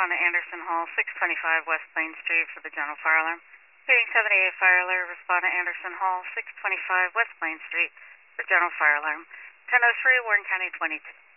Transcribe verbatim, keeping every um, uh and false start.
respondent Anderson Hall, six twenty-five West Plain Street for the general fire alarm. Reading seventy-eight fire alert, respondent Anderson Hall, six twenty-five West Plain Street for general fire alarm. ten oh three, Warren County twenty-two.